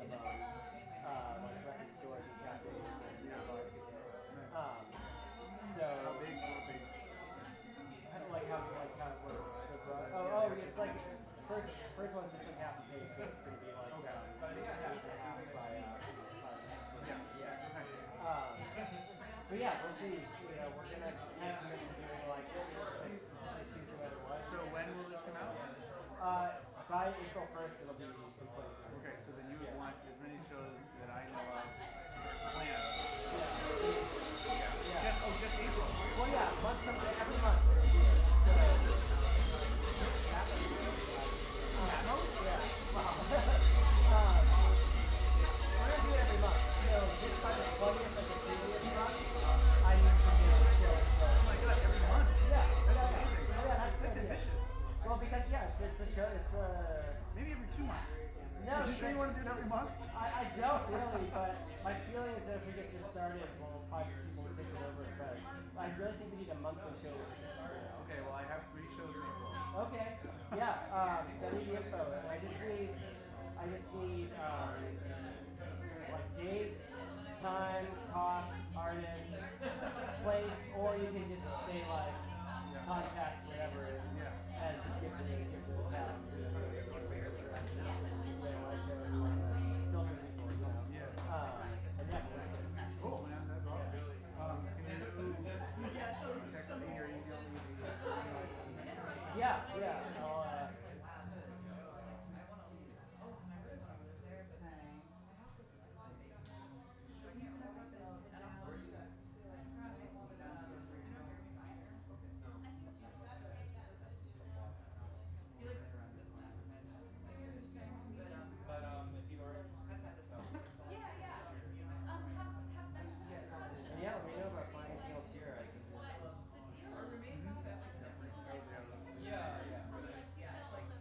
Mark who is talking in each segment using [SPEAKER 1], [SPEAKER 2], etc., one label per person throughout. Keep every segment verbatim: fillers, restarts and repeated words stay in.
[SPEAKER 1] of um, uh, like record stores and cafes and yeah. bars to get. Um, so
[SPEAKER 2] how big? How big?
[SPEAKER 1] Like how like how what the broad, oh
[SPEAKER 2] Yeah,
[SPEAKER 1] oh
[SPEAKER 2] the
[SPEAKER 1] it's like
[SPEAKER 2] dimensions.
[SPEAKER 1] first first one's just like half a page, so it's gonna be like
[SPEAKER 2] Okay.
[SPEAKER 1] um, eight and a half by uh, by
[SPEAKER 2] Yeah.
[SPEAKER 1] yeah.
[SPEAKER 2] Nice.
[SPEAKER 1] Um, so yeah, we'll see. You know, we're gonna kind of commit to doing like six issues no matter what.
[SPEAKER 2] So when will this come out?
[SPEAKER 1] Uh, by April first, it'll be complete.
[SPEAKER 2] Okay, so then you would
[SPEAKER 1] Yeah.
[SPEAKER 2] want as many shows that I know of planned.
[SPEAKER 1] Yeah.
[SPEAKER 2] Yeah. Just, oh, just April.
[SPEAKER 1] Well, yeah, month from every month. So, yeah. Wow. um, we're gonna do it every month. So just by the twentieth of the previous month, I need to do a show.
[SPEAKER 2] Oh my god, every month.
[SPEAKER 1] Yeah,
[SPEAKER 2] That's
[SPEAKER 1] yeah,
[SPEAKER 2] amazing.
[SPEAKER 1] yeah. Oh, yeah, that's,
[SPEAKER 2] That's
[SPEAKER 1] yeah.
[SPEAKER 2] ambitious.
[SPEAKER 1] Well, because yeah, it's, it's a show. It's a.
[SPEAKER 2] Maybe every two months.
[SPEAKER 1] No,
[SPEAKER 2] Are you sure you want to do it every month?
[SPEAKER 1] I, I don't really, but my feeling is that if we get this started, we'll find people to take it over. But I really think we need a monthly show.
[SPEAKER 2] Okay, well I have three shows in April.
[SPEAKER 1] Okay. Yeah. Um, send me the info. And I just need, I just need um, like date, time, cost, artist, place, or you can just say like contacts, whatever,
[SPEAKER 2] Yeah.
[SPEAKER 1] and just give the give the tab.
[SPEAKER 2] Yeah.
[SPEAKER 1] Um, and yeah,
[SPEAKER 2] Cool, man. That's awesome. Um, can you text me or email me the
[SPEAKER 1] yeah, yeah. I'll, uh,
[SPEAKER 3] But um, if you are interested, so.
[SPEAKER 4] Yeah, yeah. Um, have, have been
[SPEAKER 1] and yeah, let me know about finding anything else here. I can
[SPEAKER 4] what the deal roommates.
[SPEAKER 3] Yeah, yeah.
[SPEAKER 4] Yeah, it's like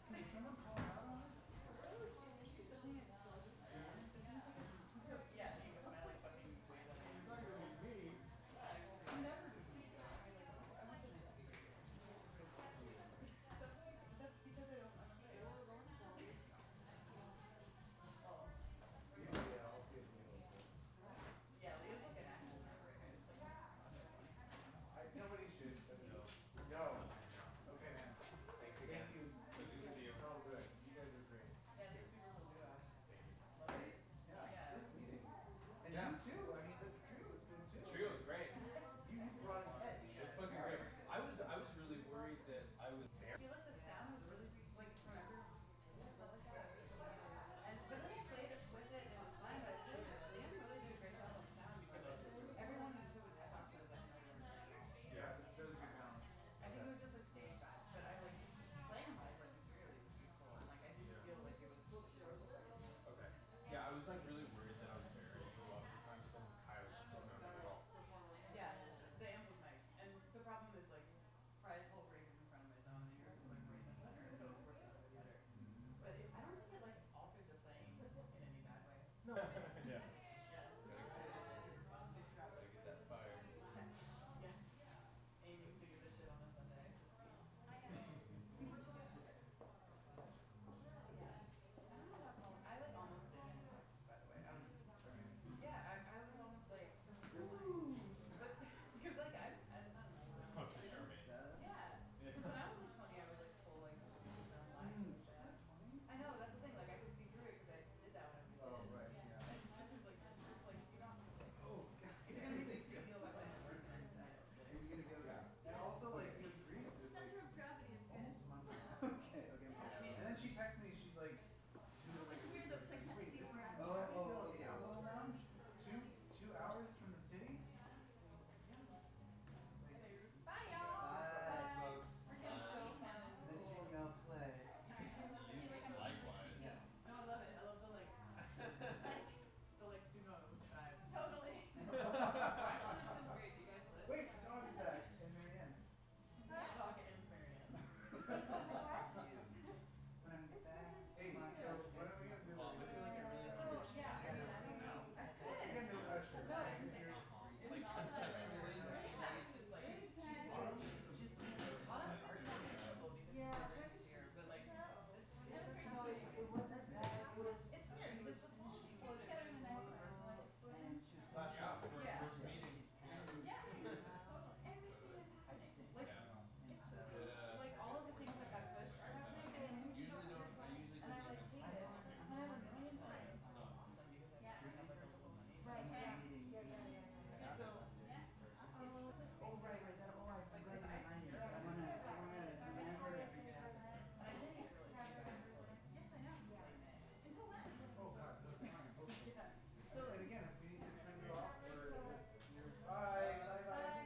[SPEAKER 2] Can someone call out on us?
[SPEAKER 3] Yeah, he was my like fucking quiz on
[SPEAKER 2] It's not gonna be me.
[SPEAKER 3] That's because I don't understand.
[SPEAKER 2] Yeah, I'll see if we know.
[SPEAKER 3] Yeah, Leah's like an actual member. It's like
[SPEAKER 2] I, nobody should, but no. No. Okay, man.
[SPEAKER 5] Thanks again.
[SPEAKER 2] Thank you.
[SPEAKER 5] Good to see you.
[SPEAKER 2] So good. You guys are great.
[SPEAKER 3] yeah, it's a super cool duo. Love it.
[SPEAKER 2] Yeah.
[SPEAKER 3] Yeah.
[SPEAKER 2] First meeting. And
[SPEAKER 5] Yeah.
[SPEAKER 2] you too. I mean, the trio is good too.
[SPEAKER 5] Trio is great.
[SPEAKER 2] You brought an edge.
[SPEAKER 5] It's fucking great. I was I was really worried that I was
[SPEAKER 3] I
[SPEAKER 5] there.
[SPEAKER 3] feel like the sound was really like remember. And but then I played it with it and it was fine, but I feel like Liam really did a great job on the sound because everyone who I talked to was like, no, you're not.
[SPEAKER 2] Yeah, there's a good balance.
[SPEAKER 3] I think it was just like stage vibes, but I like playing wise, like materially it was beautiful and like I didn't feel like it was so
[SPEAKER 5] Okay. Yeah, I was like really worried that I was buried a lot of the time, but then Kyle don't know at all.
[SPEAKER 3] yeah, the amp was nice. And the problem is like Fry's whole rig is in front of my zone and yours was like right in the center, so of course it was better. But it, I don't think it like altered the playing in any bad way.
[SPEAKER 2] No,